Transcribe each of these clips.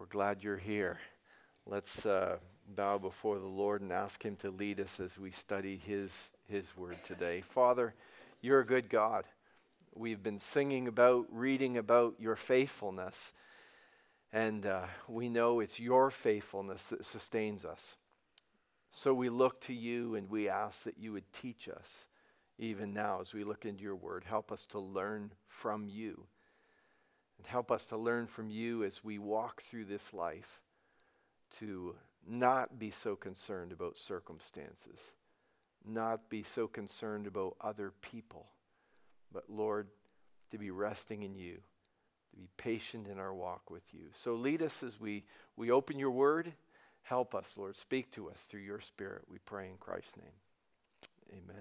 glad you're here. Let's bow before the Lord and ask Him to lead us as we study His Word today. Father, you're a good God. We've been singing about, reading about your faithfulness, and we know it's your faithfulness that sustains us. So we look to you and we ask that you would teach us, even now as we look into your Word. Help us to learn from you. And help us to learn from you as we walk through this life to not be so concerned about circumstances, not be so concerned about other people, but Lord, to be resting in you, to be patient in our walk with you. So lead us as we open your word. Help us, Lord. Speak to us through your Spirit, we pray in Christ's name. Amen.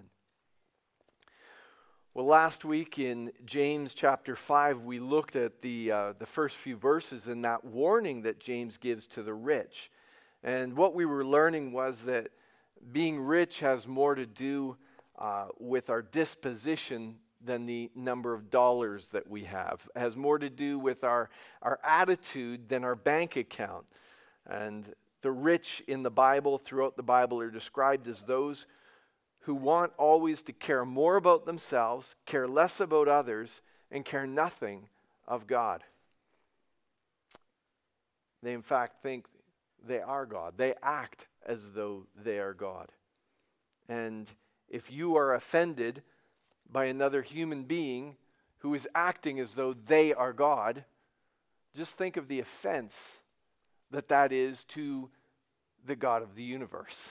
Well, last week in James chapter 5, we looked at the first few verses and that warning that James gives to the rich. And what we were learning was that being rich has more to do with our disposition than the number of dollars that we have. It has more to do with our attitude than our bank account. And the rich in the Bible, throughout the Bible, are described as those who want always to care more about themselves, care less about others, and care nothing of God. They in fact think they are God. They act as though they are God. And if you are offended by another human being who is acting as though they are God, just think of the offense that is to the God of the universe.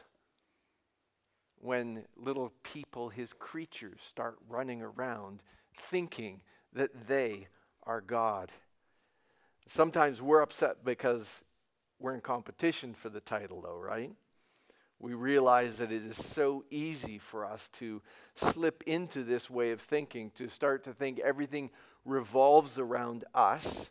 When little people, his creatures, start running around thinking that they are God. Sometimes we're upset because we're in competition for the title, though, right? We realize that it is so easy for us to slip into this way of thinking, to start to think everything revolves around us.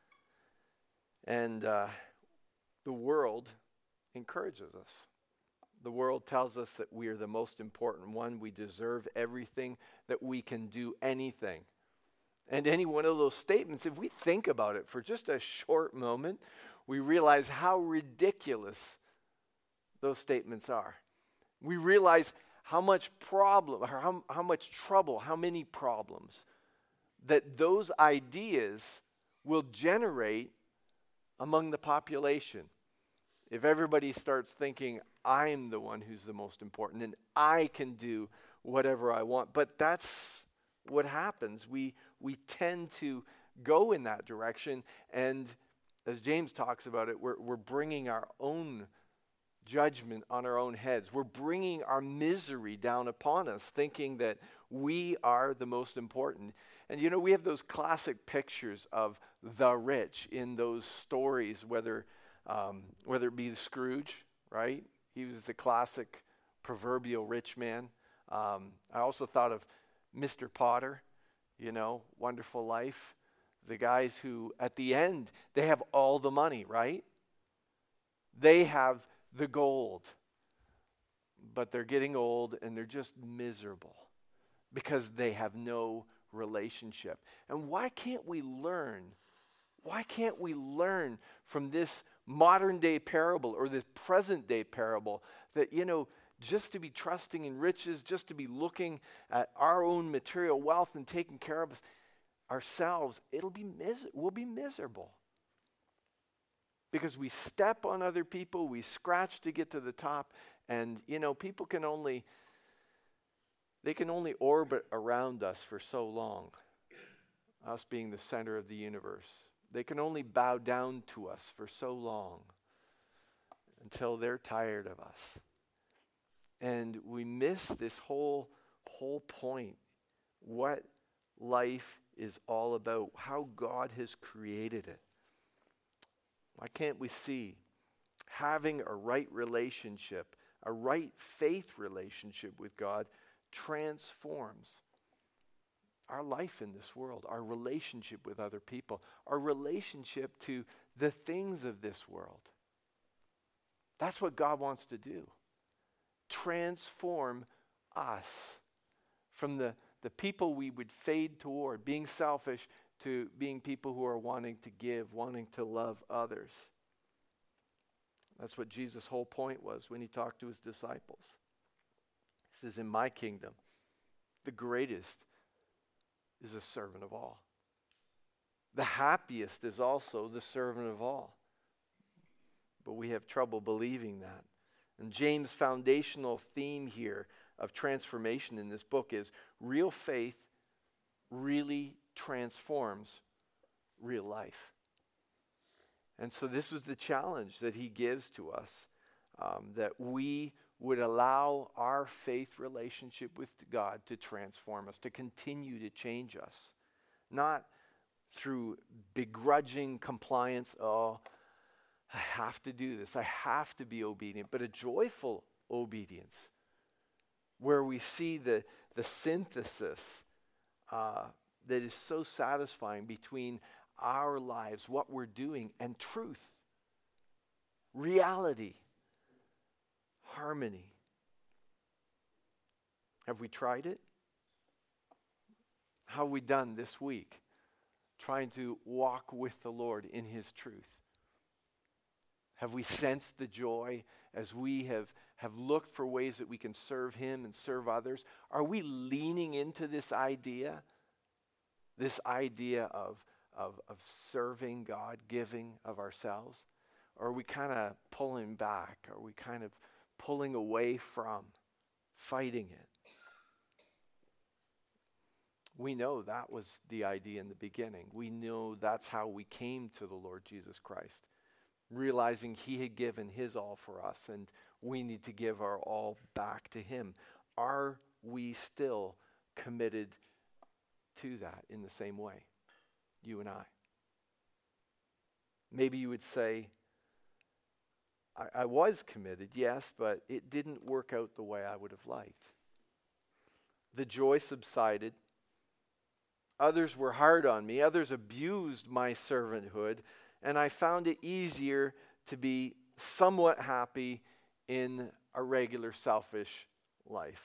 And the world encourages us. The world tells us that we are the most important one. We deserve everything, that we can do anything. And any one of those statements, if we think about it for just a short moment, we realize how ridiculous those statements are. We realize how much problem, or how much trouble, how many problems that those ideas will generate among the population. If everybody starts thinking, I'm the one who's the most important and I can do whatever I want. But that's what happens. We tend to go in that direction. And as James talks about it, we're bringing our own judgment on our own heads. We're bringing our misery down upon us, thinking that we are the most important. And you know, we have those classic pictures of the rich in those stories, whether it be Scrooge, right? He was the classic proverbial rich man. I also thought of Mr. Potter, Wonderful Life. The guys who, at the end, they have all the money, right? They have the gold. But they're getting old and they're just miserable because they have no relationship. And why can't we learn? Why can't we learn from this modern day parable or this present day parable that, just to be trusting in riches, just to be looking at our own material wealth and taking care of ourselves, we'll be miserable. Because we step on other people, we scratch to get to the top, and people can only orbit around us for so long, us being the center of the universe. They can only bow down to us for so long until they're tired of us. And we miss this whole point, what life is all about, how God has created it. Why can't we see having a right relationship, a right faith relationship with God transforms our life in this world, our relationship with other people, our relationship to the things of this world. That's what God wants to do. Transform us from the people we would fade toward, being selfish, to being people who are wanting to give, wanting to love others. That's what Jesus' whole point was when he talked to his disciples. He says, in my kingdom, the greatest is a servant of all. The happiest is also the servant of all. But we have trouble believing that. And James' foundational theme here of transformation in this book is real faith really transforms real life. And so this was the challenge that he gives to us, that we would allow our faith relationship with God to transform us, to continue to change us. Not through begrudging compliance, oh, I have to do this, I have to be obedient, but a joyful obedience where we see the synthesis that is so satisfying between our lives, what we're doing, and truth, reality, harmony. Have we tried it? How have we done this week trying to walk with the Lord in his truth? Have we sensed the joy as we have looked for ways that we can serve him and serve others? Are we leaning into this idea of serving God, giving of ourselves? Or are we kind of pulling back? Are we kind of pulling away from, fighting it? We know that was the idea in the beginning. We know that's how we came to the Lord Jesus Christ, realizing he had given his all for us and we need to give our all back to him. Are we still committed to that in the same way, you and I? Maybe you would say, I was committed, yes, but it didn't work out the way I would have liked. The joy subsided. Others were hard on me. Others abused my servanthood, and I found it easier to be somewhat happy in a regular selfish life.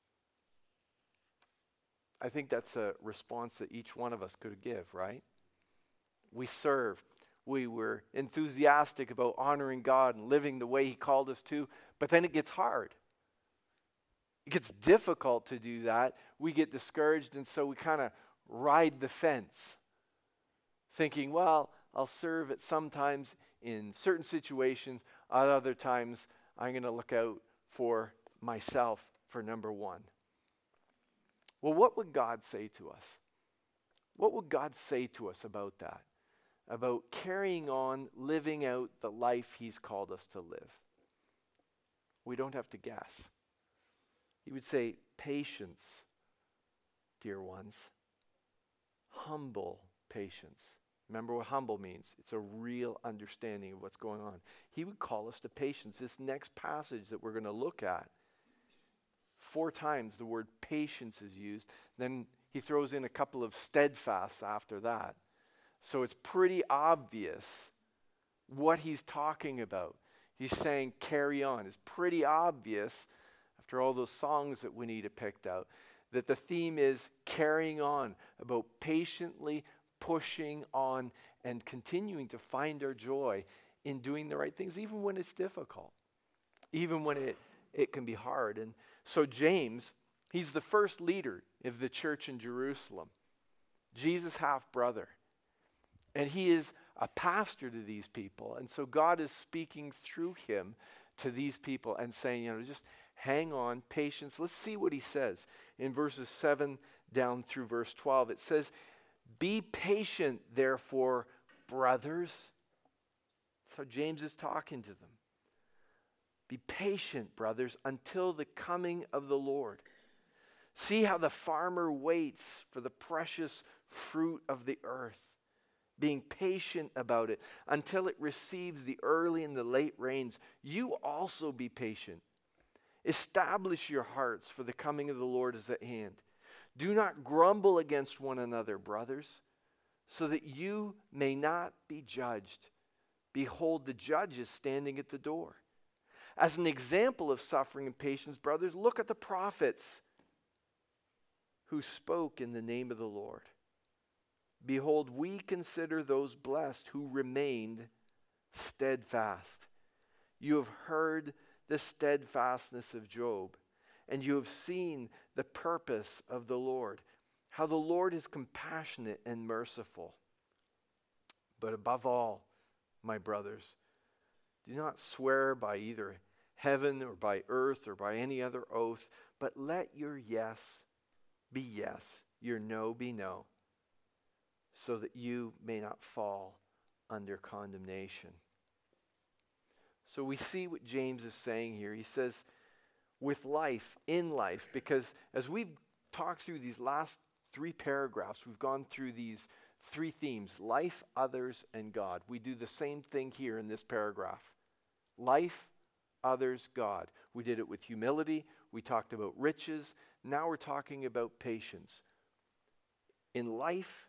I think that's a response that each one of us could give, right? We served. We were enthusiastic about honoring God and living the way he called us to, but then it gets hard. It gets difficult to do that. We get discouraged, and so we kind of ride the fence, thinking, well, I'll serve at sometimes in certain situations. At other times, I'm going to look out for myself for number one. Well, what would God say to us? What would God say to us about that? About carrying on, living out the life he's called us to live? We don't have to guess. He would say, patience, dear ones. Humble patience. Remember what humble means. It's a real understanding of what's going on. He would call us to patience. This next passage that we're going to look at, 4 times the word patience is used. Then he throws in a couple of steadfasts after that. So it's pretty obvious what he's talking about. He's saying carry on. It's pretty obvious, after all those songs that Juanita picked out, that the theme is carrying on, about patiently pushing on and continuing to find our joy in doing the right things, even when it's difficult, even when it can be hard. And so James, he's the first leader of the church in Jerusalem, Jesus' half-brother. And he is a pastor to these people. And so God is speaking through him to these people and saying, just hang on, patience. Let's see what he says in verses 7 down through verse 12. It says, be patient, therefore, brothers. That's how James is talking to them. Be patient, brothers, until the coming of the Lord. See how the farmer waits for the precious fruit of the earth, being patient about it until it receives the early and the late rains. You also be patient. Establish your hearts, for the coming of the Lord is at hand. Do not grumble against one another, brothers, so that you may not be judged. Behold, the judge is standing at the door. As an example of suffering and patience, brothers, look at the prophets who spoke in the name of the Lord. Behold, we consider those blessed who remained steadfast. You have heard the steadfastness of Job, and you have seen the purpose of the Lord, how the Lord is compassionate and merciful. But above all, my brothers, do not swear by either heaven or by earth or by any other oath, but let your yes be yes, your no be no, so that you may not fall under condemnation. So we see what James is saying here. He says, with life, in life, because as we've talked through these last 3 paragraphs, we've gone through these 3 themes: life, others, and God. We do the same thing here in this paragraph. Life, others, God. We did it with humility. We talked about riches. Now we're talking about patience. In life,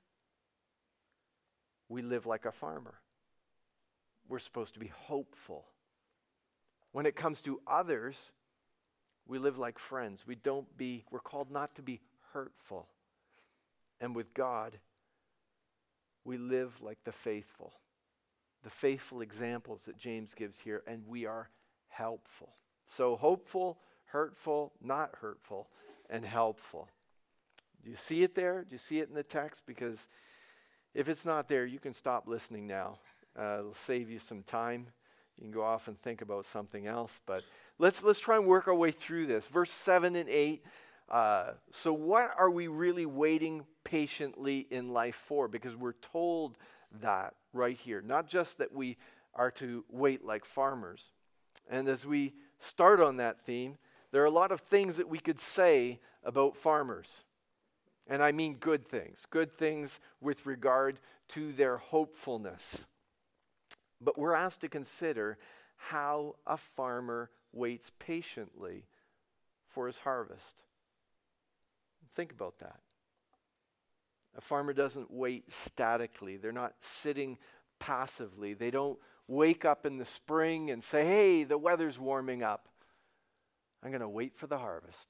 we live like a farmer. We're supposed to be hopeful. When it comes to others, we live like friends. We're called not to be hurtful. And with God, we live like the faithful examples that James gives here, and we are helpful. So hopeful, hurtful, not hurtful, and helpful. Do you see it there? Do you see it in the text? Because if it's not there, you can stop listening now. It'll save you some time. You can go off and think about something else. But let's try and work our way through this. Verse 7 and 8. So what are we really waiting patiently in life for? Because we're told that right here. Not just that we are to wait like farmers. And as we start on that theme, there are a lot of things that we could say about farmers. And I mean good things with regard to their hopefulness. But we're asked to consider how a farmer waits patiently for his harvest. Think about that. A farmer doesn't wait statically. They're not sitting passively. They don't wake up in the spring and say, hey, the weather's warming up. I'm going to wait for the harvest.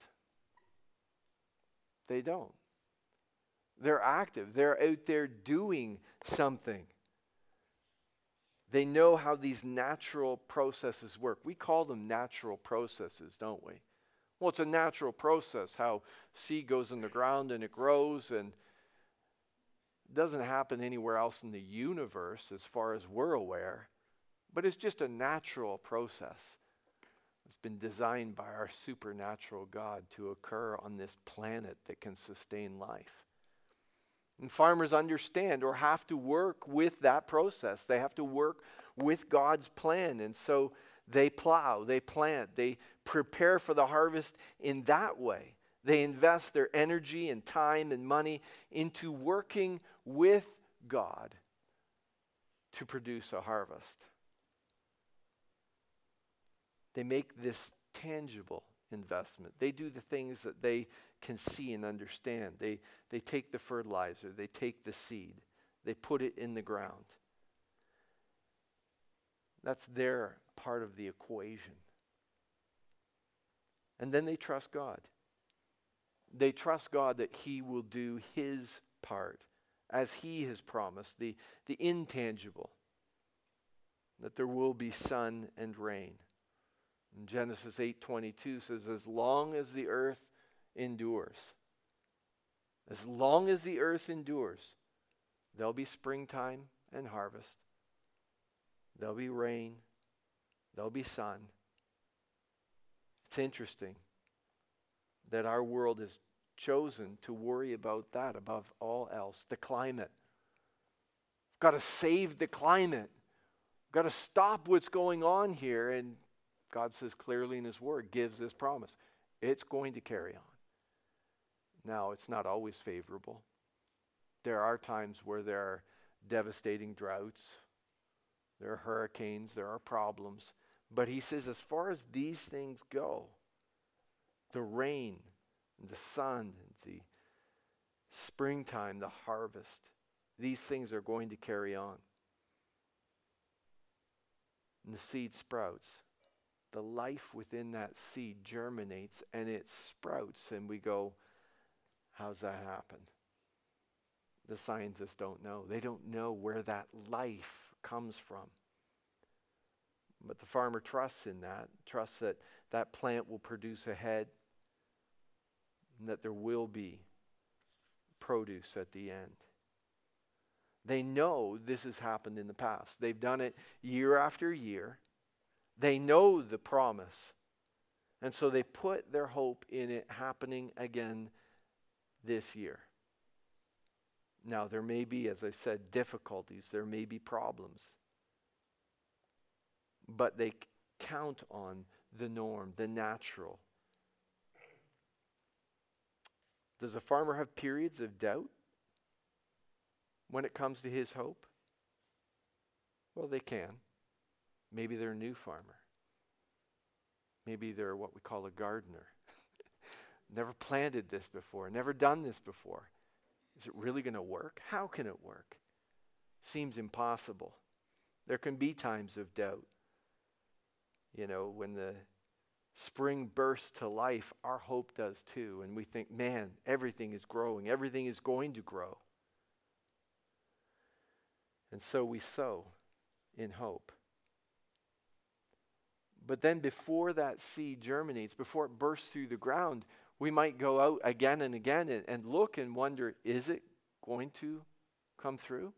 They don't. They're active. They're out there doing something. They know how these natural processes work. We call them natural processes, don't we? Well, it's a natural process, how seed goes in the ground and it grows, and it doesn't happen anywhere else in the universe as far as we're aware, but it's just a natural process. It's been designed by our supernatural God to occur on this planet that can sustain life. And farmers understand or have to work with that process. They have to work with God's plan. And so they plow, they plant, they prepare for the harvest in that way. They invest their energy and time and money into working with God to produce a harvest. They make this tangible investment. They do the things that they can see and understand. They take the fertilizer, they take the seed, they put it in the ground. That's their part of the equation. And then they trust God. They trust God that He will do His part as He has promised, the intangible, that there will be sun and rain. And Genesis 8:22 says, as long as the earth endures, there'll be springtime and harvest. There'll be rain. There'll be sun. It's interesting that our world has chosen to worry about that above all else, the climate. We've got to save the climate. We've got to stop what's going on here. And God says clearly in His Word, gives this promise. It's going to carry on. Now, it's not always favorable. There are times where there are devastating droughts. There are hurricanes. There are problems. But He says as far as these things go, the rain, the sun, the springtime, the harvest, these things are going to carry on. And the seed sprouts. The life within that seed germinates and it sprouts, and we go, how's that happen? The scientists don't know. They don't know where that life comes from. But the farmer trusts in that, trusts that that plant will produce a head and that there will be produce at the end. They know this has happened in the past. They've done it year after year. They know the promise. And so they put their hope in it happening again this year. Now, there may be, as I said, difficulties. There may be problems. But they count on the norm, the natural. Does a farmer have periods of doubt when it comes to his hope? Well, they can. Maybe they're a new farmer. Maybe they're what we call a gardener. Never planted this before, never done this before. Is it really going to work? How can it work? Seems impossible. There can be times of doubt. You know, when the spring bursts to life, our hope does too. And we think, man, everything is growing. Everything is going to grow. And so we sow in hope. But then before that seed germinates, before it bursts through the ground, we might go out again and again and look and wonder, is it going to come through?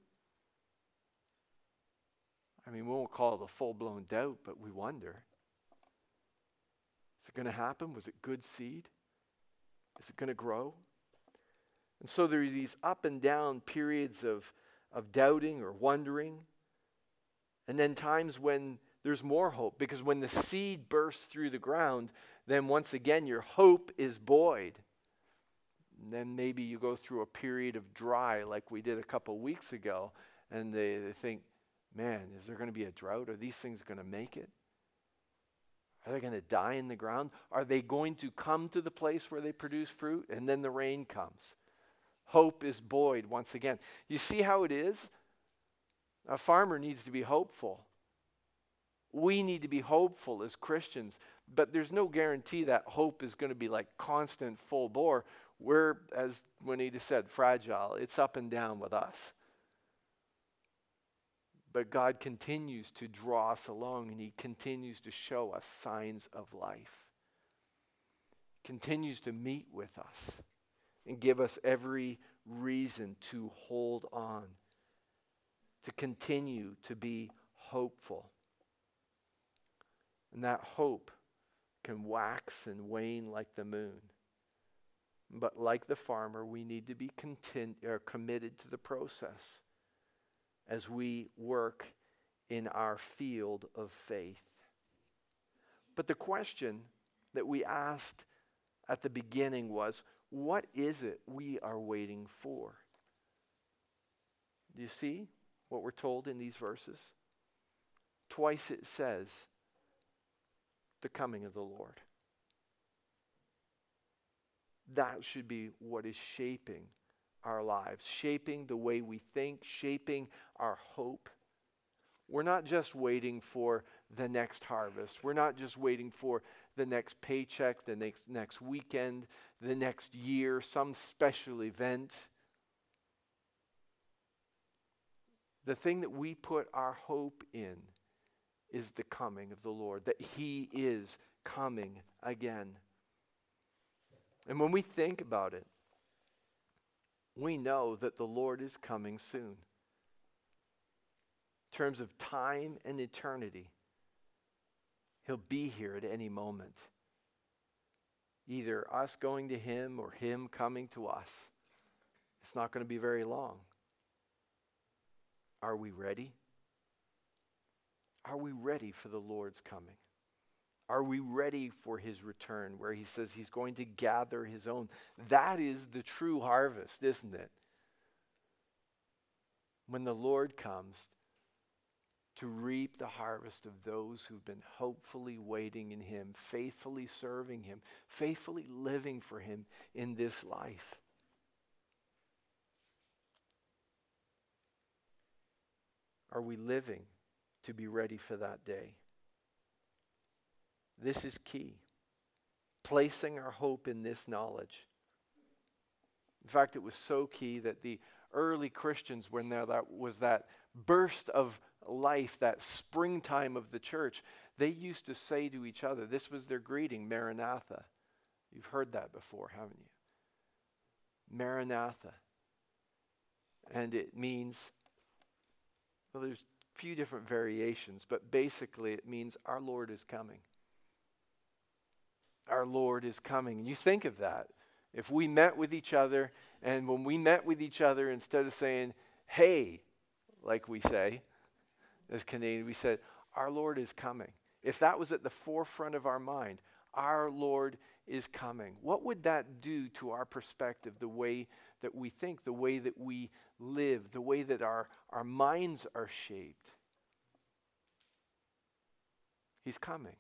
I mean, we won't call it a full-blown doubt, but we wonder. Is it going to happen? Was it good seed? Is it going to grow? And so there are these up and down periods of doubting or wondering. And then times when there's more hope, because when the seed bursts through the ground, then once again your hope is buoyed. And then maybe you go through a period of dry like we did a couple weeks ago, and they think, man, is there going to be a drought? Are these things going to make it? Are they going to die in the ground? Are they going to come to the place where they produce fruit? And then the rain comes. Hope is buoyed once again. You see how it is? A farmer needs to be hopeful. We need to be hopeful as Christians, but there's no guarantee that hope is going to be like constant full bore. We're, as Juanita said, fragile. It's up and down with us. But God continues to draw us along, and he continues to show us signs of life. Continues to meet with us and give us every reason to hold on, to continue to be hopeful. And that hope can wax and wane like the moon. But like the farmer, we need to be committed to the process as we work in our field of faith. But the question that we asked at the beginning was, what is it we are waiting for? Do you see what we're told in these verses? Twice it says, the coming of the Lord. That should be what is shaping our lives, shaping the way we think, shaping our hope. We're not just waiting for the next harvest. We're not just waiting for the next paycheck, the next weekend, the next year, some special event. The thing that we put our hope in is the coming of the Lord, that he is coming again. And when we think about it, we know that the Lord is coming soon. In terms of time and eternity, he'll be here at any moment. Either us going to him or him coming to us. It's not going to be very long. Are we ready? Are we ready for the Lord's coming? Are we ready for his return, where he says he's going to gather his own? That is the true harvest, isn't it? When the Lord comes to reap the harvest of those who've been hopefully waiting in him, faithfully serving him, faithfully living for him in this life. Are we living to be ready for that day? This is key. Placing our hope in this knowledge. In fact, it was so key that the early Christians, when there that was that burst of life, that springtime of the church, they used to say to each other, this was their greeting, Maranatha. You've heard that before, haven't you? Maranatha. And it means, well, there's a few different variations, but basically it means our Lord is coming. Our Lord is coming. And you think of that. If we met with each other, and when we met with each other, instead of saying, hey, like we say, as Canadian, we said, our Lord is coming. If that was at the forefront of our mind, our Lord is coming. What would that do to our perspective, the way that we think, the way that we live, the way that our minds are shaped? He's coming.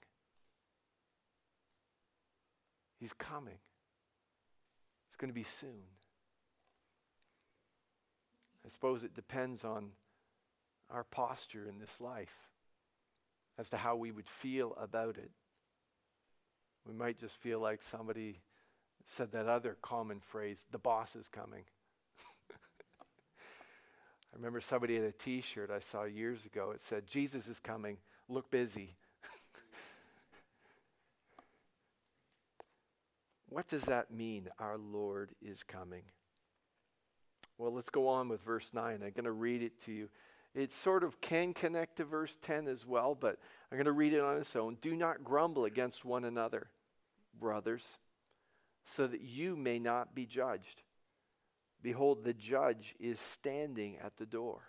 He's coming. It's going to be soon. I suppose it depends on our posture in this life as to how we would feel about it. We might just feel like somebody said that other common phrase, the boss is coming. I remember somebody had a t-shirt I saw years ago. It said, Jesus is coming, look busy. What does that mean, our Lord is coming? Well, let's go on with verse 9. I'm going to read it to you. It sort of can connect to verse 10 as well, but I'm going to read it on its own. Do not grumble against one another, brothers, so that you may not be judged. Behold, the judge is standing at the door.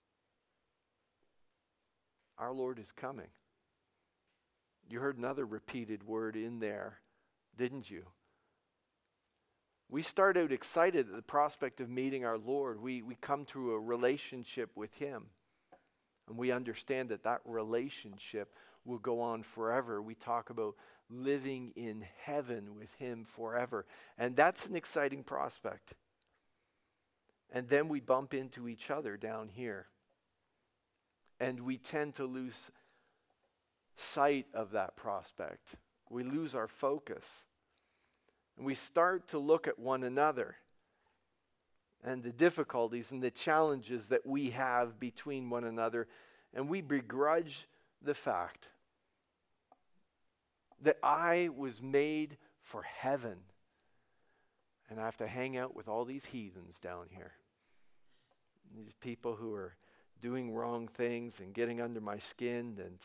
Our Lord is coming. You heard another repeated word in there, didn't you? We start out excited at the prospect of meeting our Lord. We come to a relationship with Him. And we understand that that relationship will go on forever. We talk about living in heaven with Him forever. And that's an exciting prospect. And then we bump into each other down here. And we tend to lose sight of that prospect. We lose our focus. And we start to look at one another and the difficulties and the challenges that we have between one another. And we begrudge the fact that I was made for heaven. And I have to hang out with all these heathens down here. These people who are doing wrong things and getting under my skin. And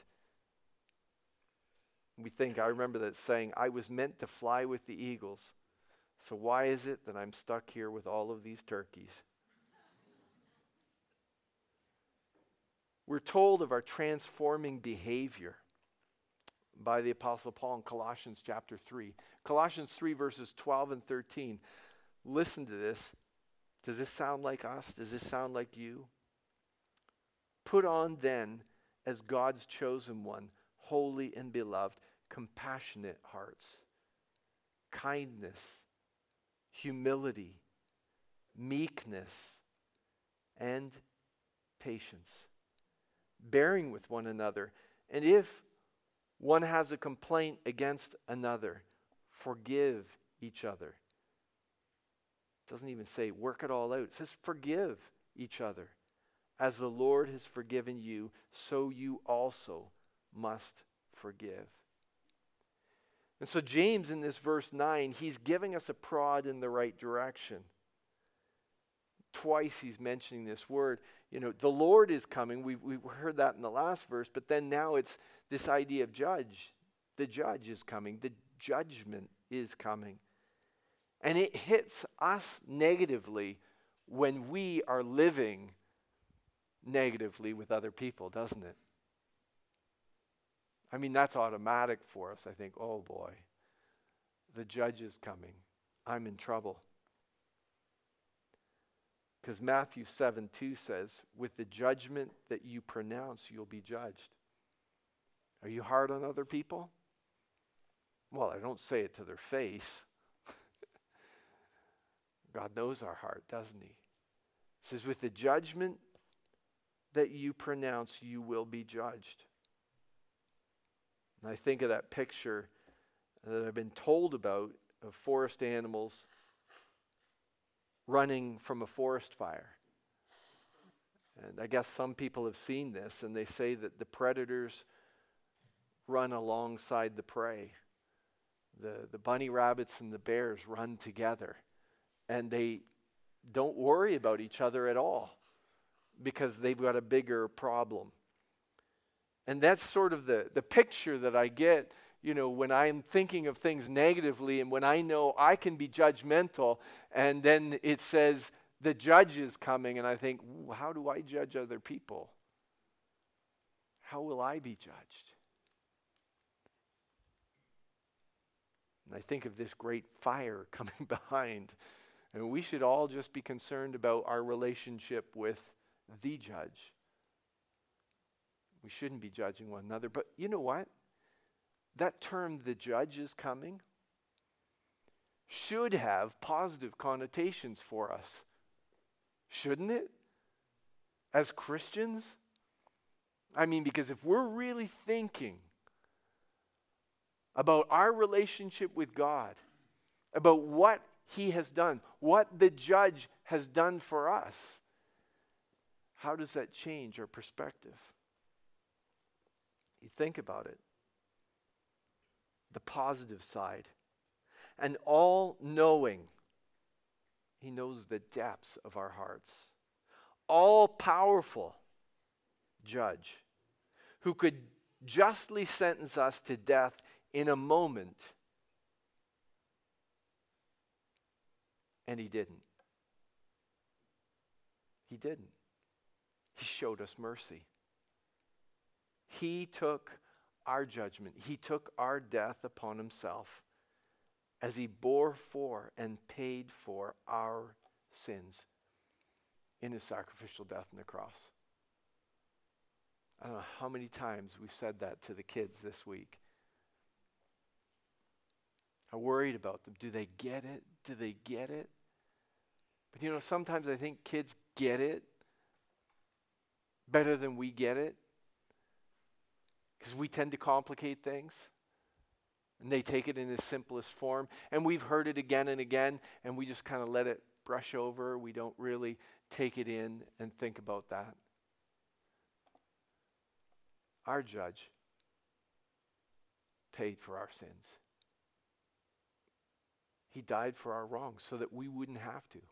we think, I remember that saying, I was meant to fly with the eagles. So why is it that I'm stuck here with all of these turkeys? We're told of our transforming behavior by the Apostle Paul in Colossians chapter 3. Colossians 3 verses 12 and 13. Listen to this. Does this sound like us? Does this sound like you? Put on then, as God's chosen one, holy and beloved, compassionate hearts, kindness, humility, meekness, and patience, bearing with one another. And if one has a complaint against another, forgive each other. It doesn't even say work it all out. It says forgive each other. As the Lord has forgiven you, so you also must forgive. And so James in this verse 9, he's giving us a prod in the right direction. Twice he's mentioning this word. You know, the Lord is coming. We heard that in the last verse, but then now it's this idea of judge. The judge is coming. The judgment is coming. And it hits us negatively when we are living negatively with other people, doesn't it? I mean, that's automatic for us. I think, oh boy, the judge is coming. I'm in trouble. Because Matthew 7:2 says, with the judgment that you pronounce, you'll be judged. Are you hard on other people? Well, I don't say it to their face. God knows our heart, doesn't He? It says, with the judgment that you pronounce, you will be judged. And I think of that picture that I've been told about of forest animals running from a forest fire. And I guess some people have seen this, and they say that the predators run alongside the prey. The bunny rabbits and the bears run together, and they don't worry about each other at all because they've got a bigger problem. And that's sort of the picture that I get, when I'm thinking of things negatively and when I know I can be judgmental, and then it says the judge is coming, and I think, how do I judge other people? How will I be judged? And I think of this great fire coming behind, and we should all just be concerned about our relationship with the judge. We shouldn't be judging one another. But you know what? That term, the judge is coming, should have positive connotations for us. Shouldn't it? As Christians? I mean, because if we're really thinking about our relationship with God, about what He has done, what the judge has done for us, how does that change our perspective? You think about it. The positive side. An all-knowing, He knows the depths of our hearts. All-powerful judge who could justly sentence us to death in a moment. And He didn't. He didn't. He showed us mercy. He took our judgment. He took our death upon Himself as He bore for and paid for our sins in His sacrificial death on the cross. I don't know how many times we've said that to the kids this week. I'm worried about them. Do they get it? Do they get it? But sometimes I think kids get it better than we get it. Because we tend to complicate things. And they take it in its simplest form. And we've heard it again and again. And we just kind of let it brush over. We don't really take it in and think about that. Our judge paid for our sins. He died for our wrongs so that we wouldn't have to.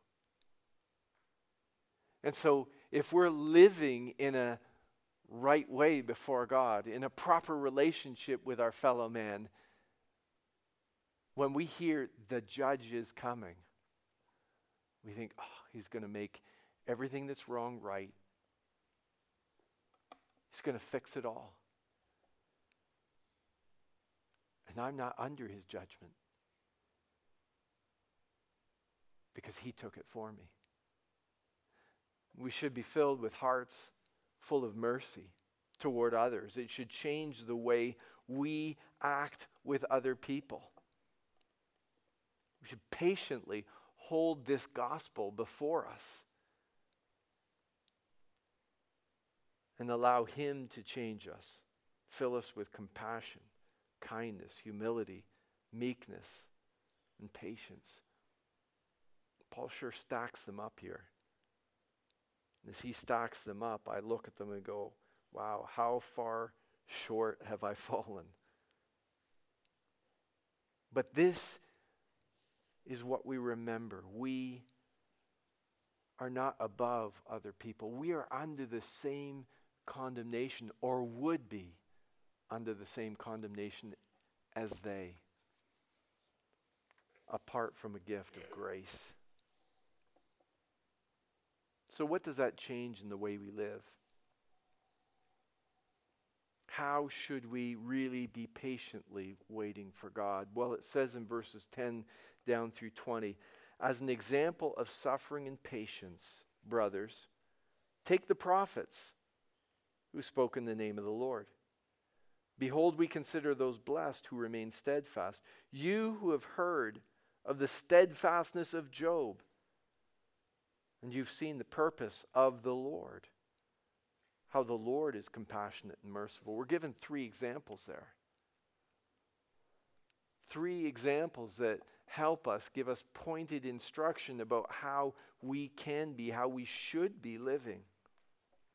And so if we're living in a right way before God, in a proper relationship with our fellow man, when we hear the judge is coming, we think, He's going to make everything that's wrong right. He's going to fix it all. And I'm not under His judgment because He took it for me. We should be filled with hearts full of mercy toward others. It should change the way we act with other people. We should patiently hold this gospel before us and allow Him to change us, fill us with compassion, kindness, humility, meekness, and patience. Paul sure stacks them up here. As he stacks them up, I look at them and go, wow, how far short have I fallen? But this is what we remember. We are not above other people. We are under the same condemnation, or would be under the same condemnation as they, apart from a gift of grace. So what does that change in the way we live? How should we really be patiently waiting for God? Well, it says in verses 10 down through 20, as an example of suffering and patience, brothers, take the prophets who spoke in the name of the Lord. Behold, we consider those blessed who remain steadfast. You who have heard of the steadfastness of Job, and you've seen the purpose of the Lord, how the Lord is compassionate and merciful. We're given 3 examples there. 3 examples that help us, give us pointed instruction about how we can be, how we should be living.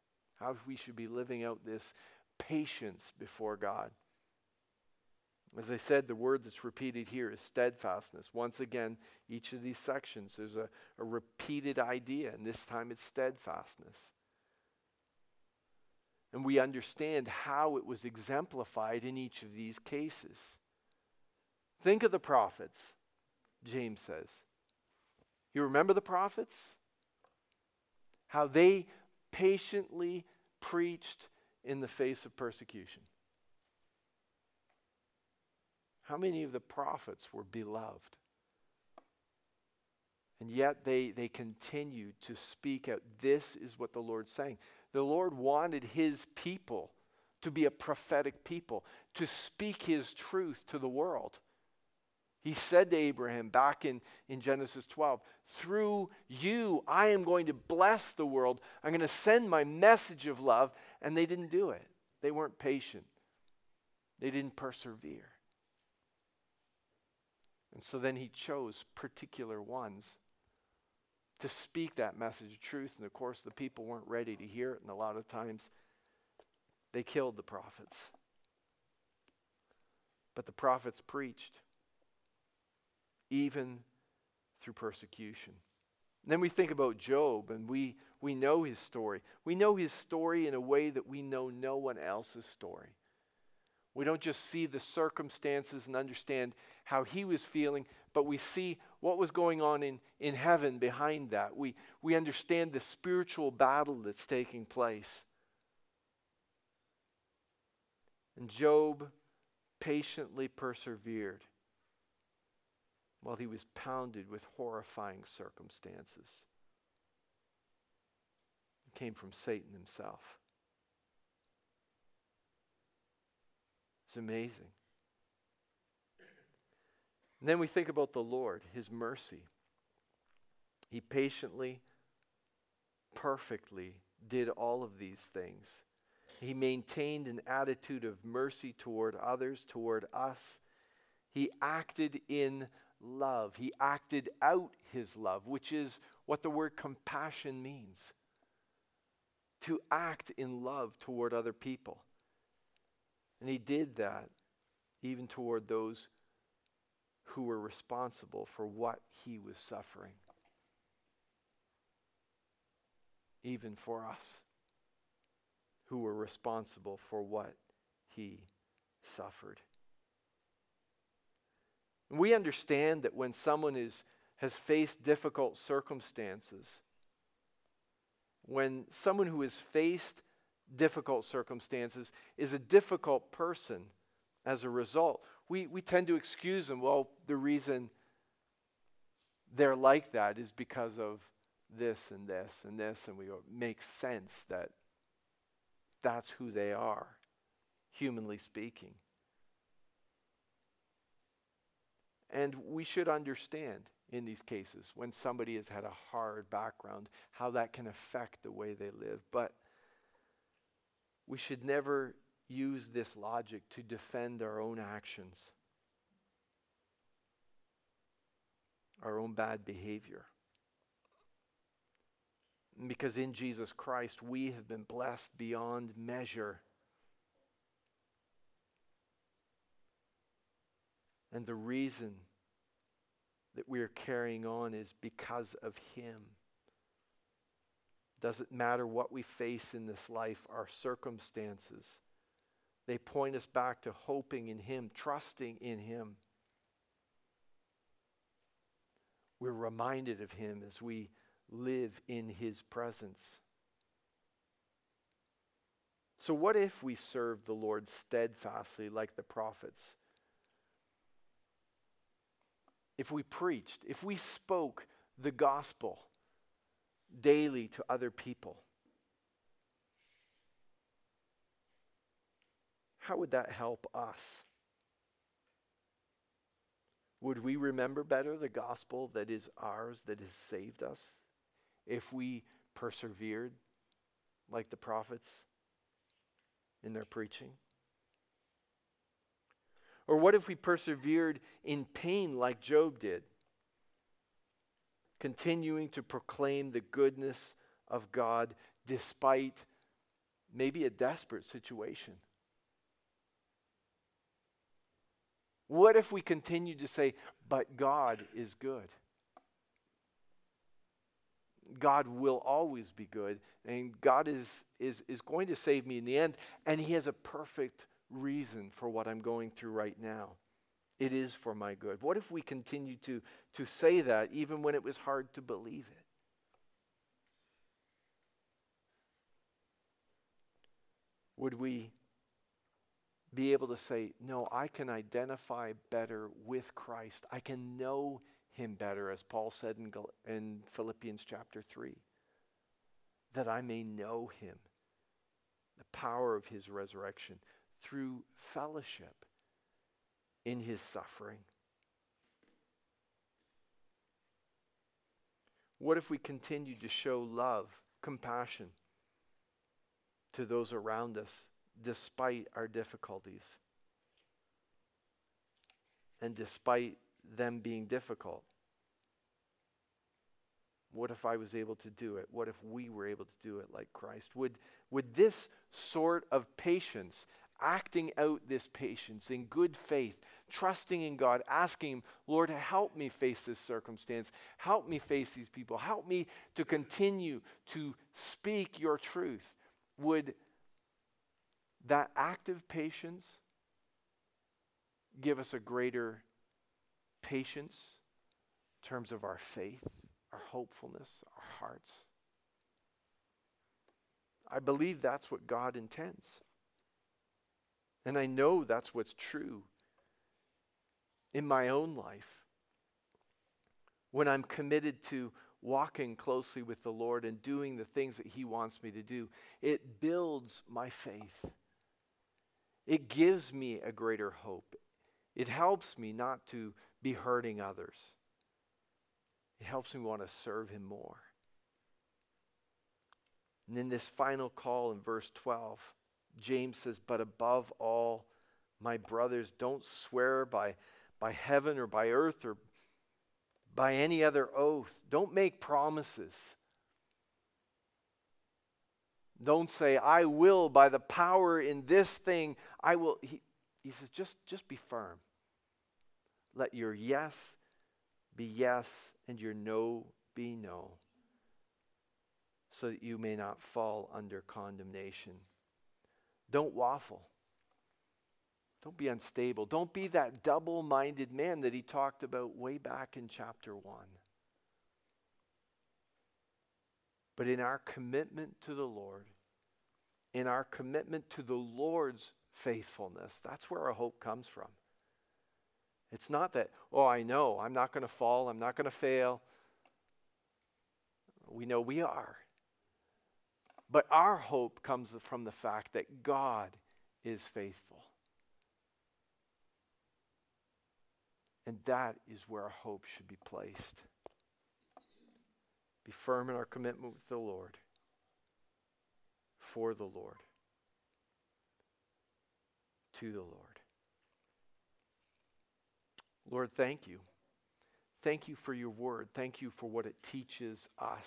how we should be living out this patience before God. As I said, the word that's repeated here is steadfastness. Once again, each of these sections, there's a repeated idea, and this time it's steadfastness. And we understand how it was exemplified in each of these cases. Think of the prophets, James says. You remember the prophets? How they patiently preached in the face of persecution. How many of the prophets were beloved? And yet they continued to speak out. This is what the Lord's saying. The Lord wanted his people to be a prophetic people, to speak his truth to the world. He said to Abraham back in Genesis 12, through you, I am going to bless the world. I'm going to send my message of love. And they didn't do it. They weren't patient. They didn't persevere. And so then he chose particular ones to speak that message of truth. And of course, the people weren't ready to hear it. And a lot of times, they killed the prophets. But the prophets preached, even through persecution. And then we think about Job, and we know his story. We know his story in a way that we know no one else's story. We don't just see the circumstances and understand how he was feeling, but we see what was going on in heaven behind that. We understand the spiritual battle that's taking place. And Job patiently persevered while he was pounded with horrifying circumstances. It came from Satan himself. It's amazing. And then we think about the Lord, his mercy. He patiently, perfectly did all of these things. He maintained an attitude of mercy toward others, toward us. He acted in love. He acted out his love, which is what the word compassion means. To act in love toward other people. And he did that even toward those who were responsible for what he was suffering. Even for us, who were responsible for what he suffered. And we understand that when someone has faced difficult circumstances, when someone who has faced difficult circumstances is a difficult person as a result, we tend to excuse them. Well, the reason they're like that is because of this and this and this, and we go, it makes sense that that's who they are, humanly speaking. And we should understand in these cases when somebody has had a hard background, how that can affect the way they live. But we should never use this logic to defend our own actions, our own bad behavior. Because in Jesus Christ, we have been blessed beyond measure. And the reason that we are carrying on is because of him. Doesn't matter what we face in this life, our circumstances. They point us back to hoping in him, trusting in him. We're reminded of him as we live in his presence. So what if we serve the Lord steadfastly like the prophets? If we preached, if we spoke the gospel daily to other people, how would that help us? Would we remember better the gospel that is ours, that has saved us, if we persevered like the prophets in their preaching? Or what if we persevered in pain like Job did, continuing to proclaim the goodness of God despite maybe a desperate situation? What if we continue to say, but God is good? God will always be good, and God is going to save me in the end, and He has a perfect reason for what I'm going through right now. It is for my good. What if we continue to say that even when it was hard to believe it? Would we be able to say, no, I can identify better with Christ. I can know Him better, as Paul said in Philippians chapter 3, that I may know Him, the power of His resurrection, through fellowship in His suffering. What if we continue to show love, compassion to those around us despite our difficulties and despite them being difficult? What if I was able to do it? What if we were able to do it like Christ? Would this sort of patience, acting out this patience in good faith, trusting in God, asking Him, Lord, help me face this circumstance, help me face these people, help me to continue to speak your truth, would that active patience give us a greater patience in terms of our faith, our hopefulness, our hearts? I believe that's what God intends. And I know that's what's true in my own life. When I'm committed to walking closely with the Lord and doing the things that He wants me to do, it builds my faith. It gives me a greater hope. It helps me not to be hurting others. It helps me want to serve Him more. And in this final call in verse 12, James says, but above all, my brothers, don't swear by heaven or by earth or by any other oath. Don't make promises. Don't say, I will by the power in this thing, I will. He says, just be firm. Let your yes be yes and your no be no, so that you may not fall under condemnation. Don't waffle. Don't be unstable. Don't be that double-minded man that he talked about way back in chapter 1. But in our commitment to the Lord, in our commitment to the Lord's faithfulness, that's where our hope comes from. It's not that, oh, I know, I'm not going to fall, I'm not going to fail. We know we are. But our hope comes from the fact that God is faithful. And that is where our hope should be placed. Be firm in our commitment with the Lord, for the Lord, to the Lord. Lord, thank you. Thank you for your word. Thank you for what it teaches us.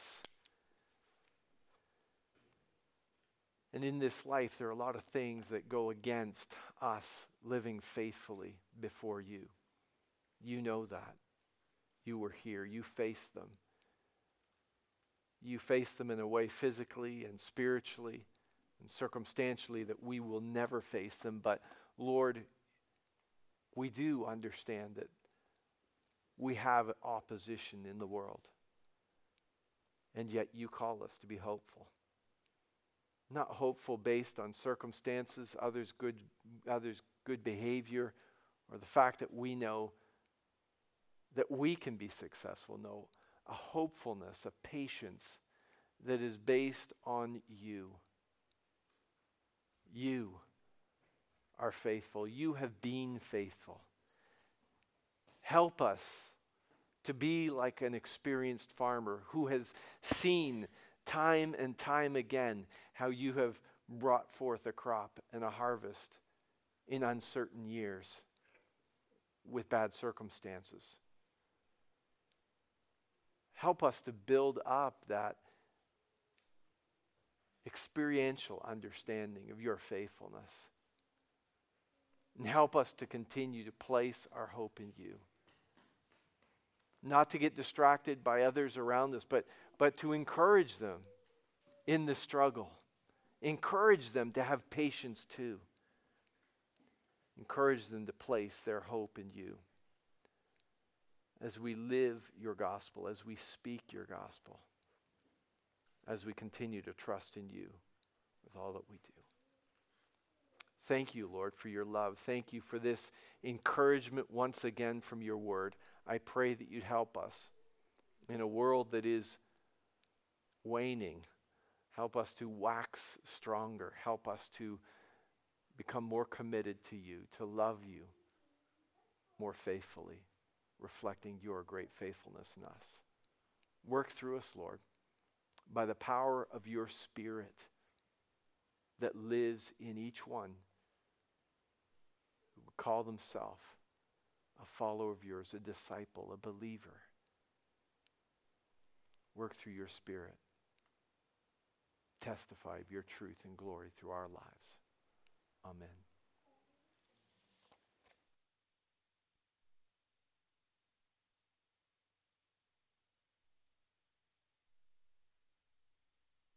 And in this life, there are a lot of things that go against us living faithfully before you. You know that. You were here. You faced them. You faced them in a way physically and spiritually and circumstantially that we will never face them. But Lord, we do understand that we have opposition in the world. And yet you call us to be hopeful. Not hopeful based on circumstances, others' good behavior, or the fact that we know that we can be successful. No, a hopefulness, a patience that is based on you. You are faithful. You have been faithful. Help us to be like an experienced farmer who has seen time and time again how you have brought forth a crop and a harvest in uncertain years with bad circumstances. Help us to build up that experiential understanding of your faithfulness. And help us to continue to place our hope in you. Not to get distracted by others around us, but to encourage them in the struggle. Encourage them to have patience too. Encourage them to place their hope in you. As we live your gospel, as we speak your gospel, as we continue to trust in you with all that we do. Thank you, Lord, for your love. Thank you for this encouragement once again from your word. I pray that you'd help us in a world that is waning. Help us to wax stronger. Help us to become more committed to you, to love you more faithfully, reflecting your great faithfulness in us. Work through us, Lord, by the power of your Spirit that lives in each one who would call themselves a follower of yours, a disciple, a believer. Work through your Spirit. Testify of your truth and glory through our lives. Amen.